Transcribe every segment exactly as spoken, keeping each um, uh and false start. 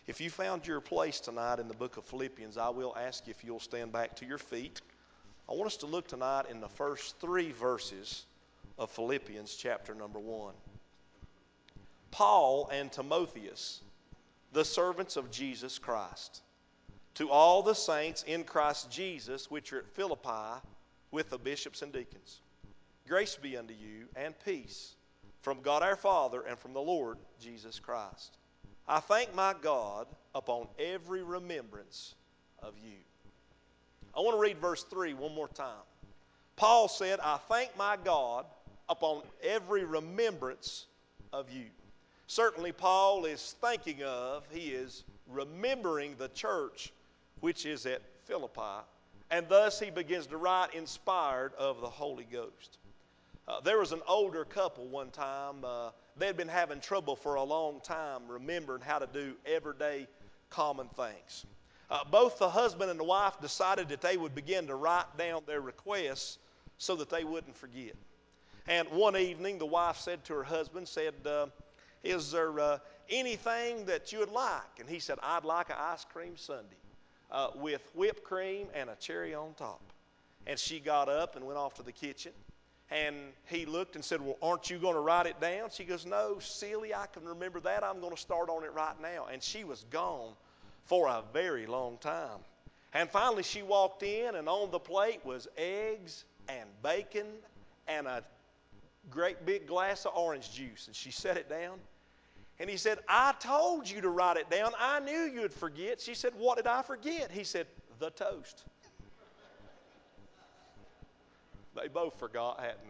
If you found your place tonight in the book of Philippians, I will ask you if you'll stand back to your feet. I want us to look tonight in the first three verses of Philippians chapter number one. Paul and Timotheus, the servants of Jesus Christ, to all the saints in Christ Jesus which are at Philippi with the bishops and deacons. Grace be unto you and peace from God our Father and from the Lord Jesus Christ. I thank my God upon every remembrance of you. I want to read verse three one more time. Paul said, I thank my God upon every remembrance of you. Certainly Paul is thinking of, he is remembering the church which is at Philippi, and thus he begins to write inspired of the Holy Ghost. Uh, there was an older couple one time. Uh, they had been having trouble for a long time remembering how to do everyday common things. Uh, both the husband and the wife decided that they would begin to write down their requests so that they wouldn't forget. And one evening the wife said to her husband, said, uh, is there uh, anything that you would like? And he said, I'd like an ice cream sundae uh, with whipped cream and a cherry on top. And she got up and went off to the kitchen. And he looked and said, well, aren't you going to write it down? She goes, no, silly, I can remember that. I'm going to start on it right now. And she was gone for a very long time. And finally she walked in, and on the plate was eggs and bacon and a great big glass of orange juice. And she set it down. And he said, I told you to write it down. I knew you'd forget. She said, what did I forget? He said, the toast. They both forgot, hadn't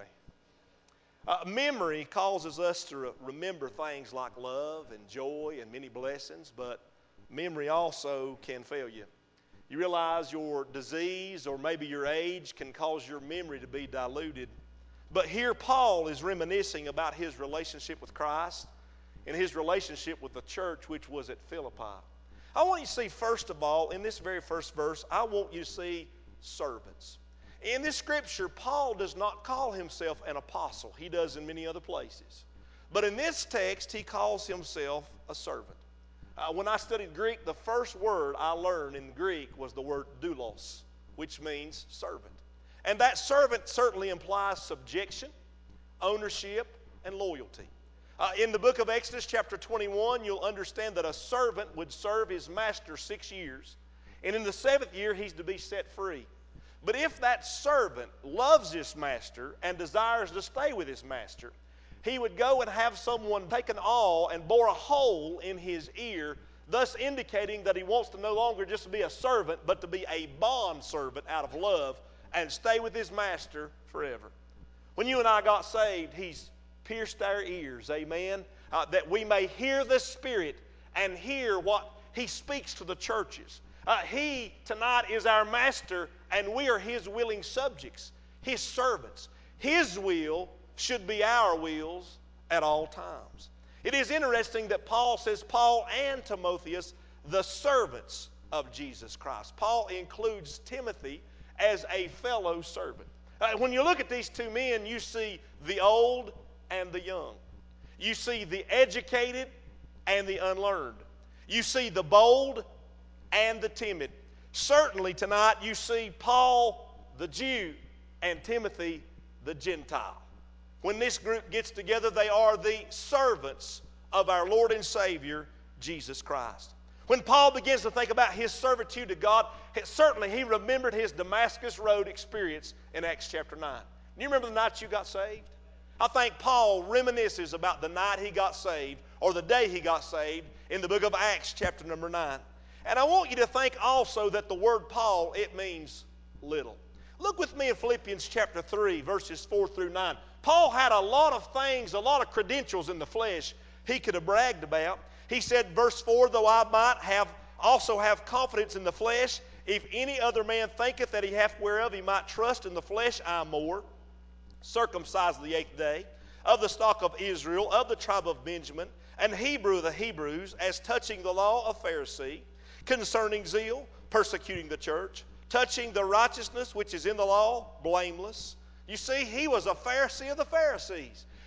they? Uh, memory causes us to re- remember things like love and joy and many blessings, but memory also can fail you. You realize your disease or maybe your age can cause your memory to be diluted. But here Paul is reminiscing about his relationship with Christ and his relationship with the church which was at Philippi. I want you to see, first of all, in this very first verse, I want you to see servants. In this scripture, Paul does not call himself an apostle. He does in many other places. But in this text, he calls himself a servant. Uh, when I studied Greek, the first word I learned in Greek was the word doulos, which means servant. And that servant certainly implies subjection, ownership, and loyalty. Uh, in the book of Exodus chapter twenty-one, you'll understand that a servant would serve his master six years. And in the seventh year, he's to be set free. But if that servant loves his master and desires to stay with his master, he would go and have someone take an awl and bore a hole in his ear, thus indicating that he wants to no longer just be a servant, but to be a bond servant out of love and stay with his master forever. When you and I got saved, he's pierced our ears, amen, uh, that we may hear the Spirit and hear what he speaks to the churches. Uh, he tonight is our master, and we are his willing subjects, his servants. His will should be our wills at all times. It is interesting that Paul says, Paul and Timotheus, the servants of Jesus Christ. Paul includes Timothy as a fellow servant. Uh, when you look at these two men, you see the old and the young. You see the educated and the unlearned. You see the bold and the timid. Certainly tonight you see Paul the Jew and Timothy the Gentile. When this group gets together, they are the servants of our Lord and Savior, Jesus Christ. When Paul begins to think about his servitude to God, certainly he remembered his Damascus Road experience in Acts chapter nine. Do you remember the night you got saved? I think Paul reminisces about the night he got saved, or the day he got saved, in the book of Acts chapter number nine. And I want you to think also that the word Paul, it means little. Look with me in Philippians chapter three, verses four through nine. Paul had a lot of things, a lot of credentials in the flesh he could have bragged about. He said, verse four, though I might have also have confidence in the flesh, if any other man thinketh that he hath whereof he might trust in the flesh, I more. Circumcised the eighth day, of the stock of Israel, of the tribe of Benjamin, and Hebrew of the Hebrews, as touching the law of Pharisee, concerning zeal, persecuting the church, touching the righteousness which is in the law, blameless. You see, he was a Pharisee of the Pharisees.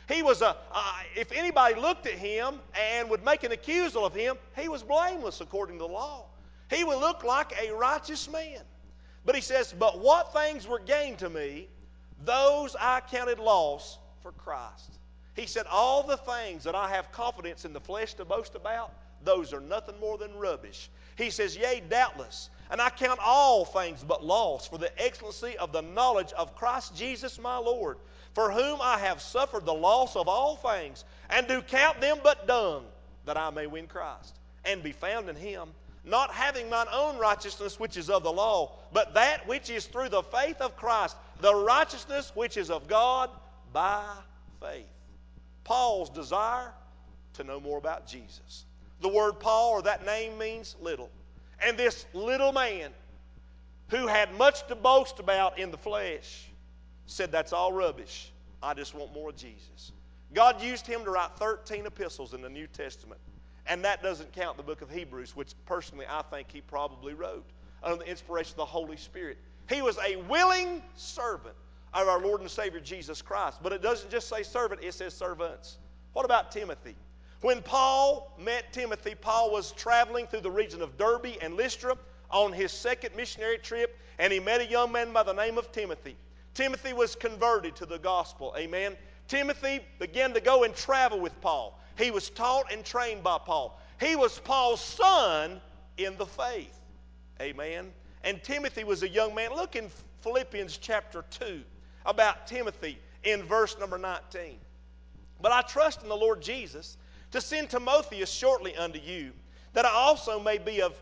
He was a, uh, if anybody looked at him and would make an accusal of him, he was blameless according to the law. He would look like a righteous man. But he says, but what things were gained to me, those I counted loss for Christ. He said, all the things that I have confidence in the flesh to boast about, those are nothing more than rubbish. He says, yea, doubtless, and I count all things but loss for the excellency of the knowledge of Christ Jesus my Lord, for whom I have suffered the loss of all things, and do count them but dung, that I may win Christ, and be found in him, not having mine own righteousness which is of the law, but that which is through the faith of Christ, the righteousness which is of God by faith. Paul's desire to know more about Jesus. The word Paul, or that name, means little. And this little man, who had much to boast about in the flesh, said, that's all rubbish. I just want more of Jesus. God used him to write thirteen epistles in the New Testament. And that doesn't count the book of Hebrews, which personally I think he probably wrote under the inspiration of the Holy Spirit. He was a willing servant of our Lord and Savior Jesus Christ. But it doesn't just say servant, it says servants. What about Timothy? When Paul met Timothy, Paul was traveling through the region of Derbe and Lystra on his second missionary trip, and he met a young man by the name of Timothy. Timothy was converted to the gospel, amen. Timothy began to go and travel with Paul. He was taught and trained by Paul. He was Paul's son in the faith, amen. And Timothy was a young man. Look in Philippians chapter two about Timothy in verse number nineteen. But I trust in the Lord Jesus to send Timotheus shortly unto you, that I also may be of,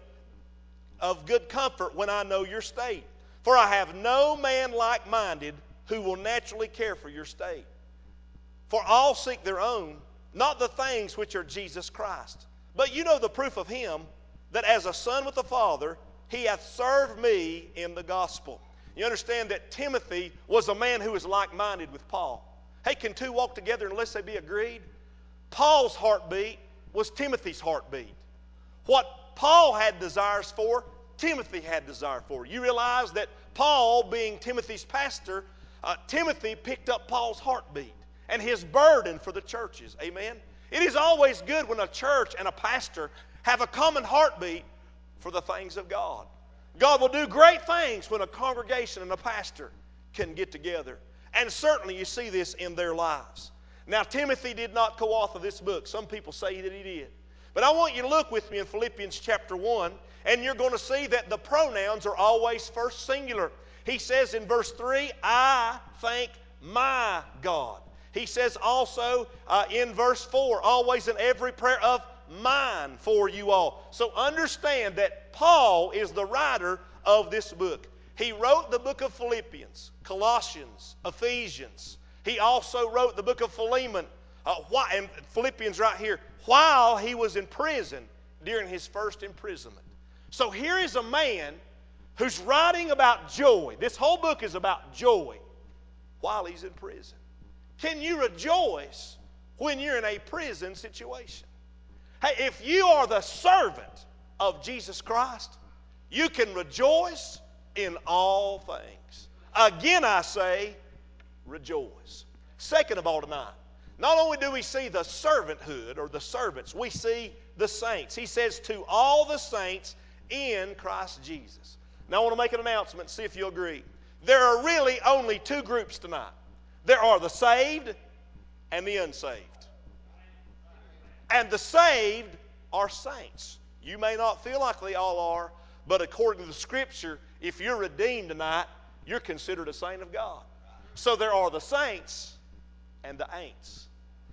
of good comfort when I know your state. For I have no man like-minded who will naturally care for your state. For all seek their own, not the things which are Jesus Christ. But you know the proof of him, that as a son with the Father, he hath served me in the gospel. You understand that Timothy was a man who was like-minded with Paul. Hey, can two walk together unless they be agreed? Paul's heartbeat was Timothy's heartbeat. What Paul had desires for, Timothy had desire for. You realize that Paul, being Timothy's pastor, uh, Timothy picked up Paul's heartbeat and his burden for the churches. Amen? It is always good when a church and a pastor have a common heartbeat for the things of God. God will do great things when a congregation and a pastor can get together. And certainly you see this in their lives. Now, Timothy did not co-author this book. Some people say that he did. But I want you to look with me in Philippians chapter one, and you're going to see that the pronouns are always first singular. He says in verse three, I thank my God. He says also uh, in verse four, always in every prayer of mine for you all. So understand that Paul is the writer of this book. He wrote the book of Philippians, Colossians, Ephesians. He also wrote the book of Philemon, uh, why, and Philippians right here, while he was in prison during his first imprisonment. So here is a man who's writing about joy. This whole book is about joy while he's in prison. Can you rejoice when you're in a prison situation? Hey, if you are the servant of Jesus Christ, you can rejoice in all things. Again, I say, rejoice. Second of all tonight, not only do we see the servanthood or the servants, we see the saints. He says to all the saints in Christ Jesus. Now I want to make an announcement, see if you agree. There are really only two groups tonight. There are the saved and the unsaved. And the saved are saints. You may not feel like they all are, but according to the Scripture, if you're redeemed tonight, you're considered a saint of God. So there are the saints and the ain'ts.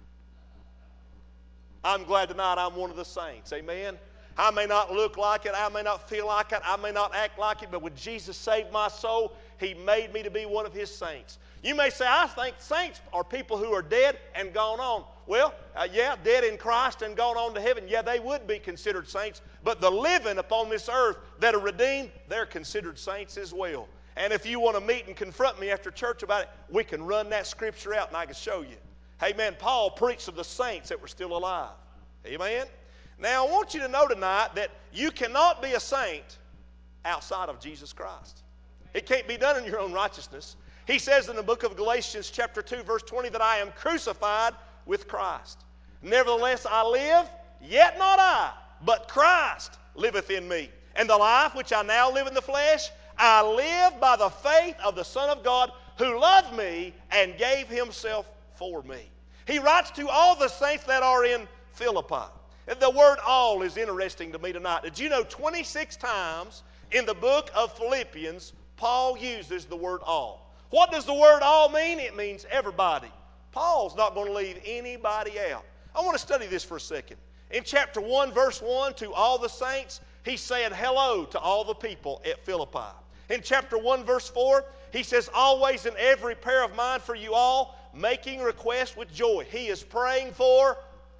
I'm glad tonight I'm one of the saints. Amen. I may not look like it. I may not feel like it. I may not act like it. But when Jesus saved my soul, He made me to be one of His saints. You may say, I think saints are people who are dead and gone on. Well, uh, yeah, dead in Christ and gone on to heaven. Yeah, they would be considered saints. But the living upon this earth that are redeemed, they're considered saints as well. And if you want to meet and confront me after church about it, we can run that scripture out and I can show you. Amen. Paul preached of the saints that were still alive. Amen. Now, I want you to know tonight that you cannot be a saint outside of Jesus Christ. It can't be done in your own righteousness. He says in the book of Galatians chapter two, verse twenty, that I am crucified with Christ. Nevertheless I live, yet not I, but Christ liveth in me. And the life which I now live in the flesh, I live by the faith of the Son of God, who loved me and gave himself for me. He writes to all the saints that are in Philippi. And the word all is interesting to me tonight. Did you know twenty-six times in the book of Philippians, Paul uses the word all? What does the word all mean? It means everybody. Paul's not going to leave anybody out. I want to study this for a second. In chapter one, verse one, to all the saints, he said hello to all the people at Philippi. In chapter one, verse four, he says, always in every prayer of mine for you all, making request with joy. He is praying for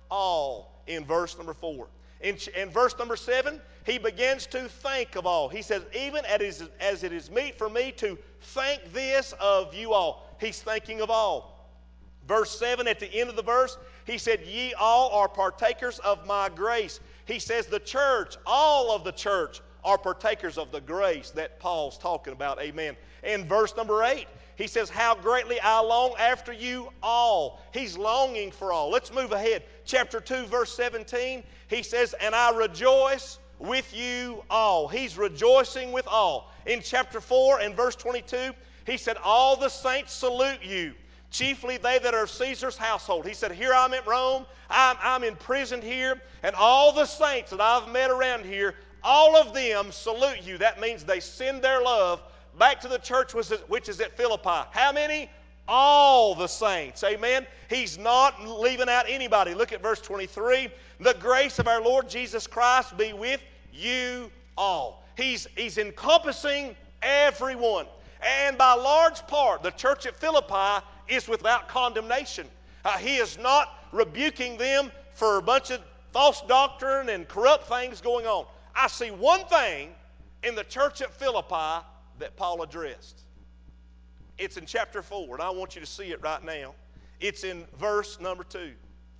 all in verse number four. In, in verse number seven, he begins to think of all. He says, even as, as it is meet for me to think this of you all. He's thinking of all. Verse seven, at the end of the verse, he said, ye all are partakers of my grace. He says the church, all of the church, are partakers of the grace that Paul's talking about. Amen. In verse number eight, he says, how greatly I long after you all. He's longing for all. Let's move ahead. Chapter two, verse seventeen, he says, and I rejoice with you all. He's rejoicing with all. In chapter four and verse twenty-two, he said, all the saints salute you, chiefly they that are of Caesar's household. He said, here I'm at Rome, I'm, I'm imprisoned here, and all the saints that I've met around here, all of them salute you. That means they send their love back to the church which is at Philippi. How many? All the saints. Amen. He's not leaving out anybody. Look at verse twenty-three. The grace of our Lord Jesus Christ be with you all. He's, he's encompassing everyone. And by large part, the church at Philippi is without condemnation. Uh, he is not rebuking them for a bunch of false doctrine and corrupt things going on. I see one thing in the church at Philippi that Paul addressed. It's in chapter four, and I want you to see it right now. It's in verse number two.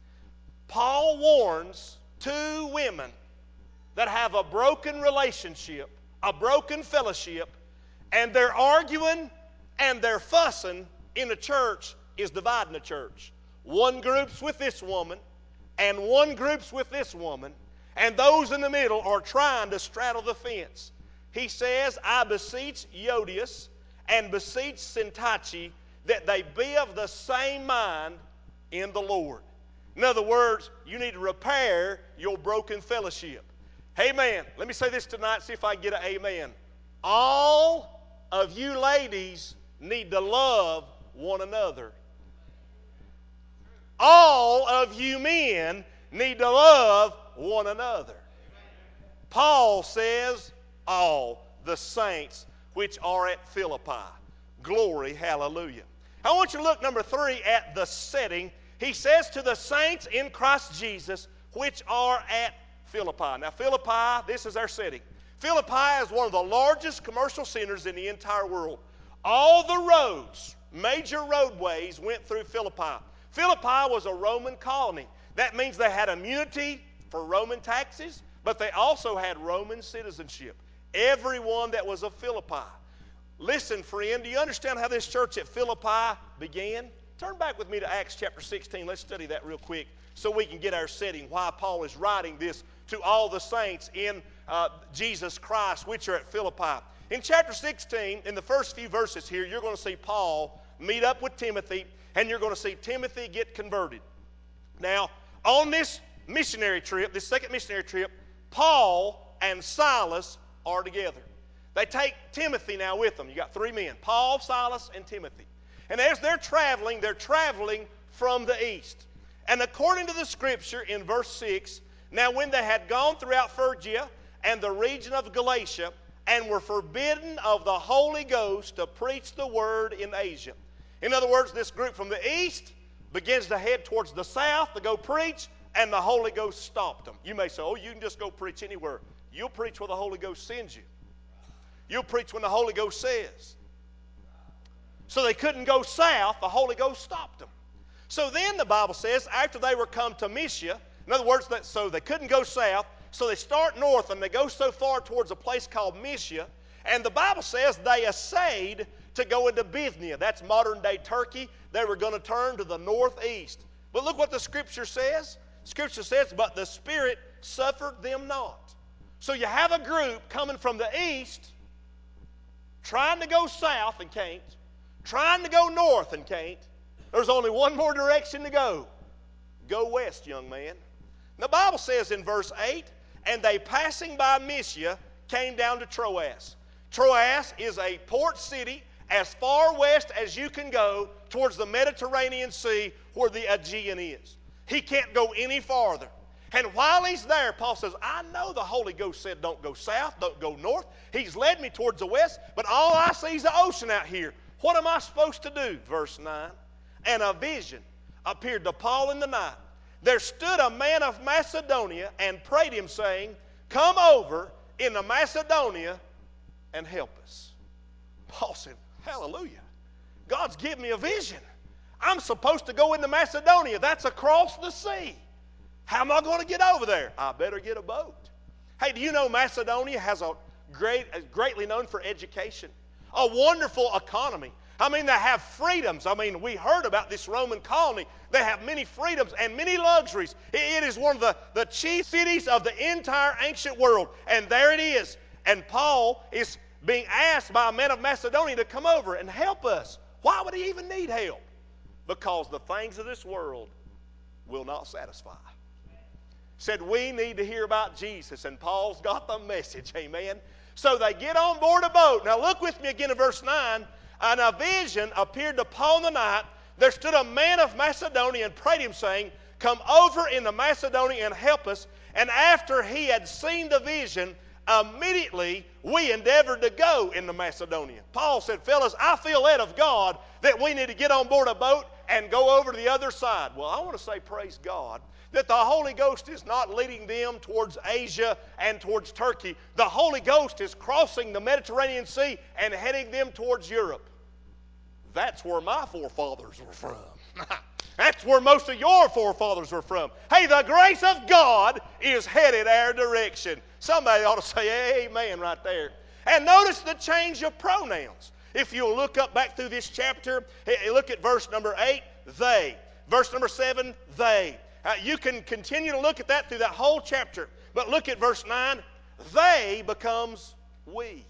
Paul warns two women that have a broken relationship, a broken fellowship, and they're arguing and they're fussing in the church is dividing the church. One group's with this woman, and one group's with this woman, and those in the middle are trying to straddle the fence. He says, I beseech Euodias and beseech Syntyche that they be of the same mind in the Lord. In other words, you need to repair your broken fellowship. Amen. Let me say this tonight, see if I can get an amen. All of you ladies need to love one another. All of you men need to love one another. Paul says, all the saints which are at Philippi. Glory, hallelujah. I want you to look, number three, at the setting. He says to the saints in Christ Jesus which are at Philippi. Now, Philippi, this is our setting. Philippi is one of the largest commercial centers in the entire world. All the roads, major roadways, went through Philippi. Philippi was a Roman colony. That means they had immunity for Roman taxes, but they also had Roman citizenship. Everyone that was of Philippi. Listen, friend, do you understand how this church at Philippi began? Turn back with me to Acts chapter sixteen. Let's study that real quick so we can get our setting, why Paul is writing this to all the saints in uh, Jesus Christ, which are at Philippi. In chapter sixteen, in the first few verses here, you're going to see Paul meet up with Timothy, and you're going to see Timothy get converted. Now, on this missionary trip, this second missionary trip, Paul and Silas are together. They take Timothy now with them. You got three men, Paul, Silas, and Timothy. And as they're traveling, they're traveling from the east. And according to the scripture in verse six, now when they had gone throughout Phrygia and the region of Galatia and were forbidden of the Holy Ghost to preach the word in Asia. In other words, this group from the east begins to head towards the south to go preach, and the Holy Ghost stopped them. You may say, oh, you can just go preach anywhere. You'll preach where the Holy Ghost sends you. You'll preach when the Holy Ghost says. So they couldn't go south. The Holy Ghost stopped them. So then the Bible says, after they were come to Mysia, in other words, that, so they couldn't go south, so they start north and they go so far towards a place called Mysia, and the Bible says they essayed to go into Bithynia. That's modern-day Turkey. They were going to turn to the northeast. But look what the Scripture says. Scripture says, but the Spirit suffered them not. So you have a group coming from the east, trying to go south and can't, trying to go north and can't. There's only one more direction to go. Go west, young man. The Bible says in verse eight, and they passing by Mysia came down to Troas. Troas is a port city as far west as you can go towards the Mediterranean Sea where the Aegean is. He can't go any farther. And while he's there, Paul says, I know the Holy Ghost said don't go south, don't go north. He's led me towards the west, but all I see is the ocean out here. What am I supposed to do? Verse nine, and a vision appeared to Paul in the night. There stood a man of Macedonia and prayed him, saying, come over into Macedonia and help us. Paul said, hallelujah. God's given me a vision. I'm supposed to go into Macedonia. That's across the sea. How am I going to get over there? I better get a boat. Hey, do you know Macedonia has a great, is greatly known for education, a wonderful economy. I mean, they have freedoms. I mean, we heard about this Roman colony. They have many freedoms and many luxuries. It is one of the, the chief cities of the entire ancient world. And there it is. And Paul is being asked by a man of Macedonia to come over and help us. Why would he even need help? Because the things of this world will not satisfy. Said we need to hear about Jesus, and Paul's got the message, amen. So they get on board a boat. Now look with me again in verse nine. And a vision appeared to Paul in the night. There stood a man of Macedonia and prayed him, saying, come over into Macedonia and help us. And after he had seen the vision, immediately we endeavored to go into Macedonia. Paul said, fellas, I feel led of God that we need to get on board a boat and go over to the other side. Well, I want to say praise God that the Holy Ghost is not leading them towards Asia and towards Turkey. The Holy Ghost is crossing the Mediterranean Sea and heading them towards Europe. That's where my forefathers were from. That's where most of your forefathers were from. Hey, the grace of God is headed our direction. Somebody ought to say amen right there. And notice the change of pronouns. If you'll look up back through this chapter, look at verse number eight, they. Verse number seven, they. Uh, you can continue to look at that through that whole chapter. But look at verse nine, they becomes we.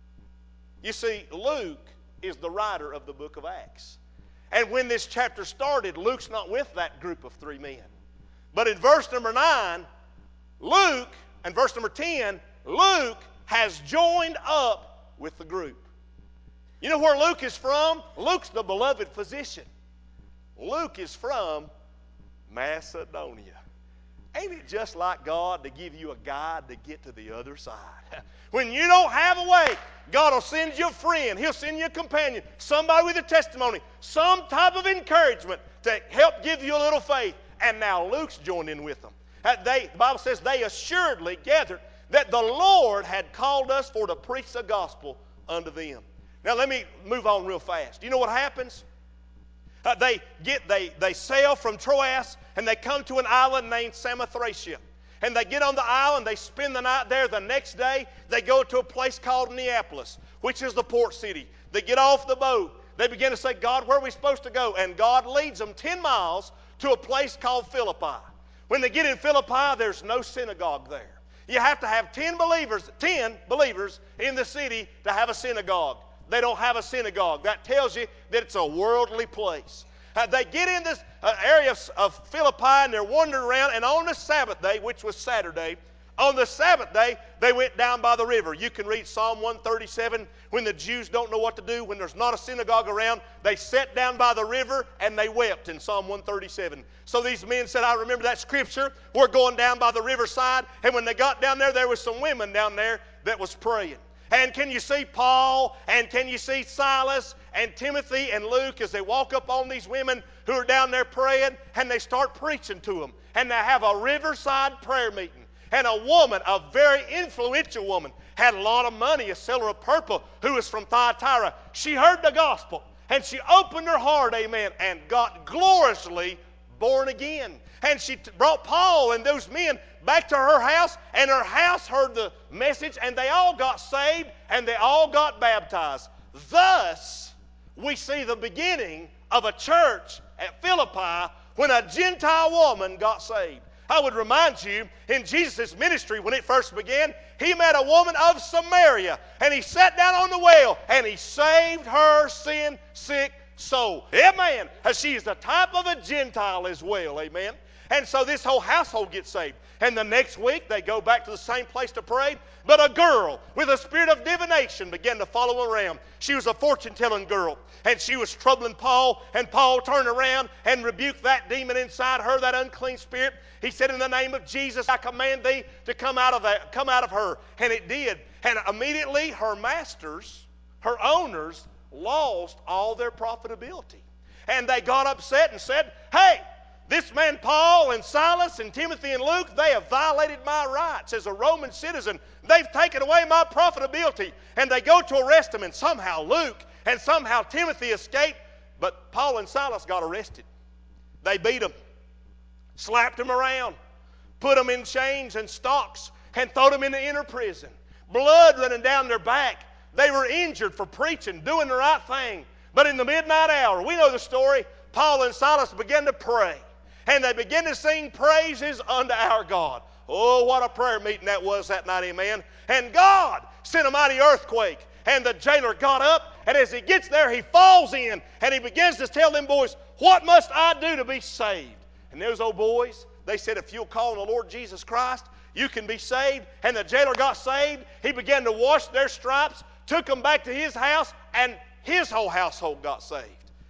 You see, Luke is the writer of the book of Acts. And when this chapter started, Luke's not with that group of three men. But in verse number nine, Luke, and verse number ten, Luke has joined up with the group. You know where Luke is from? Luke's the beloved physician. Luke is from Macedonia. Ain't it just like God to give you a guide to get to the other side? When you don't have a way, God will send you a friend. He'll send you a companion, somebody with a testimony, some type of encouragement to help give you a little faith. And now Luke's joined in with them. Uh, They, the Bible says they assuredly gathered that the Lord had called us for to preach the gospel unto them. Now let me move on real fast. Do you know what happens? Uh, they get they they sail from Troas and they come to an island named Samothracia. And they get on the island, they spend the night there. The next day, they go to a place called Neapolis, which is the port city. They get off the boat. They begin to say, God, where are we supposed to go? And God leads them ten miles to a place called Philippi. When they get in Philippi, there's no synagogue there. You have to have ten believers, ten believers in the city to have a synagogue. They don't have a synagogue. That tells you that it's a worldly place. Uh, they get in this uh, area of, of Philippi and they're wandering around, and on the Sabbath day, which was Saturday, on the Sabbath day, they went down by the river. You can read Psalm one thirty-seven. When the Jews don't know what to do, when there's not a synagogue around, they sat down by the river and they wept in Psalm one thirty-seven. So these men said, I remember that scripture. We're going down by the riverside. And when they got down there, there was some women down there that was praying. And can you see Paul and can you see Silas and Timothy and Luke as they walk up on these women who are down there praying, and they start preaching to them. And they have a riverside prayer meeting. And a woman, a very influential woman, had a lot of money, a seller of purple, who was from Thyatira. She heard the gospel and she opened her heart, amen, and got gloriously born again. And she t- brought Paul and those men back to her house, and her house heard the message, and they all got saved, and they all got baptized. Thus we see the beginning of a church at Philippi when a Gentile woman got saved. I would remind you, in Jesus' ministry when it first began, He met a woman of Samaria, and He sat down on the well, and He saved her sin-sick soul. Amen. And she is the type of a Gentile as well. Amen. And so this whole household gets saved. And the next week, they go back to the same place to pray. But a girl with a spirit of divination began to follow around. She was a fortune-telling girl. And she was troubling Paul. And Paul turned around and rebuked that demon inside her, that unclean spirit. He said, in the name of Jesus, I command thee to come out of that, come out of her. And it did. And immediately her masters, her owners, lost all their profitability. And they got upset and said, hey, this man Paul and Silas and Timothy and Luke, they have violated my rights as a Roman citizen. They've taken away my profitability. And they go to arrest them, and somehow Luke and somehow Timothy escaped. But Paul and Silas got arrested. They beat them, slapped them around, put them in chains and stocks, and threw them in the inner prison. Blood running down their back. They were injured for preaching, doing the right thing. But in the midnight hour, we know the story, Paul and Silas began to pray. And they began to sing praises unto our God. Oh, what a prayer meeting that was that night, amen. And God sent a mighty earthquake. And the jailer got up, and as he gets there, he falls in, and he begins to tell them boys, what must I do to be saved? And those old boys, they said, if you'll call on the Lord Jesus Christ, you can be saved. And the jailer got saved. He began to wash their stripes, took them back to his house, and his whole household got saved.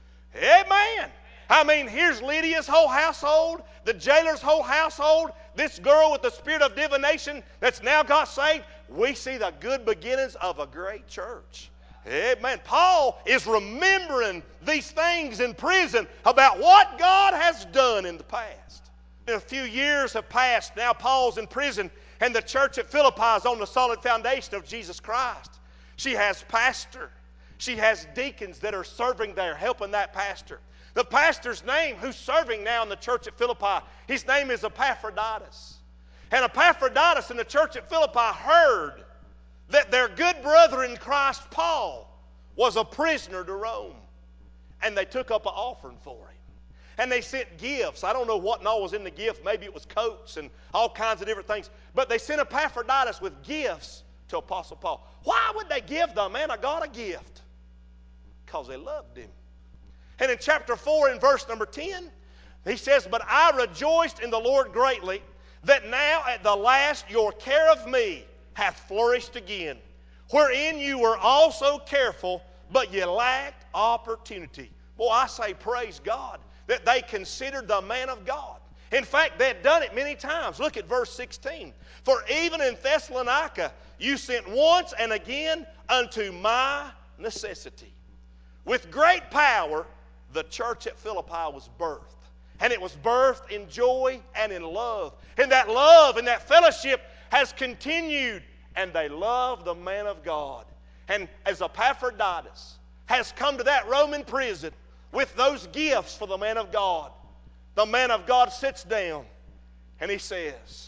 Amen. I mean, here's Lydia's whole household, the jailer's whole household, this girl with the spirit of divination that's now got saved. We see the good beginnings of a great church. Amen. Paul is remembering these things in prison about what God has done in the past. A few years have passed. Now Paul's in prison, and the church at Philippi is on the solid foundation of Jesus Christ. She has pastor. She has deacons that are serving there, helping that pastor. The pastor's name, who's serving now in the church at Philippi, his name is Epaphroditus. And Epaphroditus in the church at Philippi heard that their good brother in Christ, Paul, was a prisoner to Rome. And they took up an offering for him. And they sent gifts. I don't know what all was in the gift. Maybe it was coats and all kinds of different things. But they sent Epaphroditus with gifts to Apostle Paul. Why would they give the man of God a gift? Because they loved him. And in chapter four, in verse number ten, he says, but I rejoiced in the Lord greatly, that now at the last your care of me hath flourished again, wherein you were also careful, but ye lacked opportunity. Boy, I say praise God that they considered the man of God. In fact, they had done it many times. Look at verse sixteen. For even in Thessalonica you sent once and again unto my necessity. With great power the church at Philippi was birthed. And it was birthed in joy and in love. And that love and that fellowship has continued. And they love the man of God. And as Epaphroditus has come to that Roman prison with those gifts for the man of God, the man of God sits down and he says,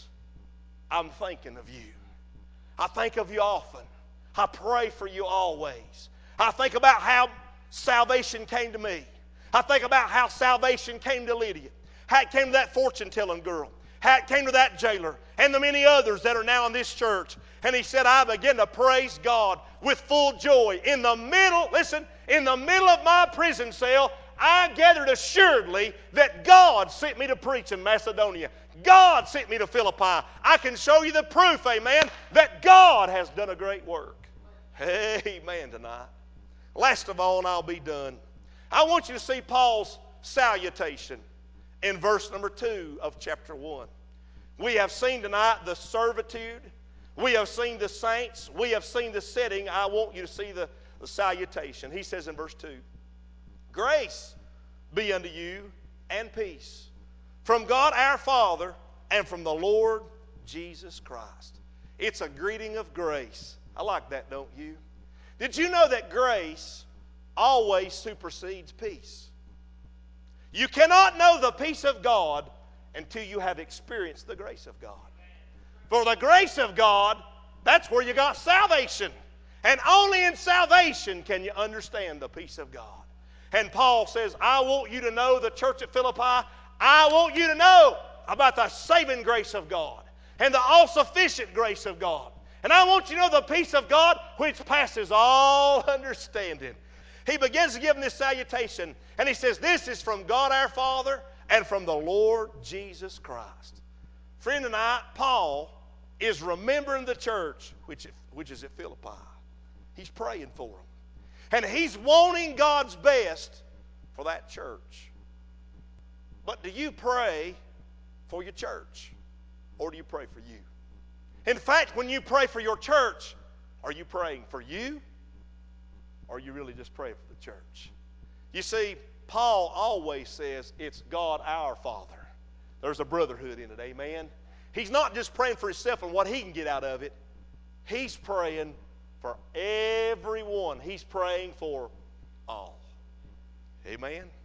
I'm thinking of you. I think of you often. I pray for you always. I think about how salvation came to me. I think about how salvation came to Lydia, how it came to that fortune-telling girl, how it came to that jailer, and the many others that are now in this church. And he said, I begin to praise God with full joy. In the middle, listen, in the middle of my prison cell, I gathered assuredly that God sent me to preach in Macedonia. God sent me to Philippi. I can show you the proof, amen, that God has done a great work. Amen tonight. Last of all, and I'll be done. I want you to see Paul's salutation in verse number two of chapter one. We have seen tonight the servitude. We have seen the saints. We have seen the setting. I want you to see the, the salutation. He says in verse two, grace be unto you and peace from God our Father and from the Lord Jesus Christ. It's a greeting of grace. I like that, don't you? Did you know that grace always supersedes peace? You cannot know the peace of God until you have experienced the grace of God. For the grace of God, that's where you got salvation. And only in salvation can you understand the peace of God. And Paul says, I want you to know, the church at Philippi, I want you to know about the saving grace of God and the all-sufficient grace of God. And I want you to know the peace of God which passes all understanding. He begins to give them this salutation, and he says, this is from God our Father and from the Lord Jesus Christ. Friend and I, Paul is remembering the church which, which is at Philippi. He's praying for them. And he's wanting God's best for that church. But do you pray for your church, or do you pray for you? In fact, when you pray for your church, are you praying for you, or are you really just praying for the church? You see, Paul always says it's God our Father. There's a brotherhood in it, amen? He's not just praying for himself and what he can get out of it. He's praying for everyone. He's praying for all. Amen?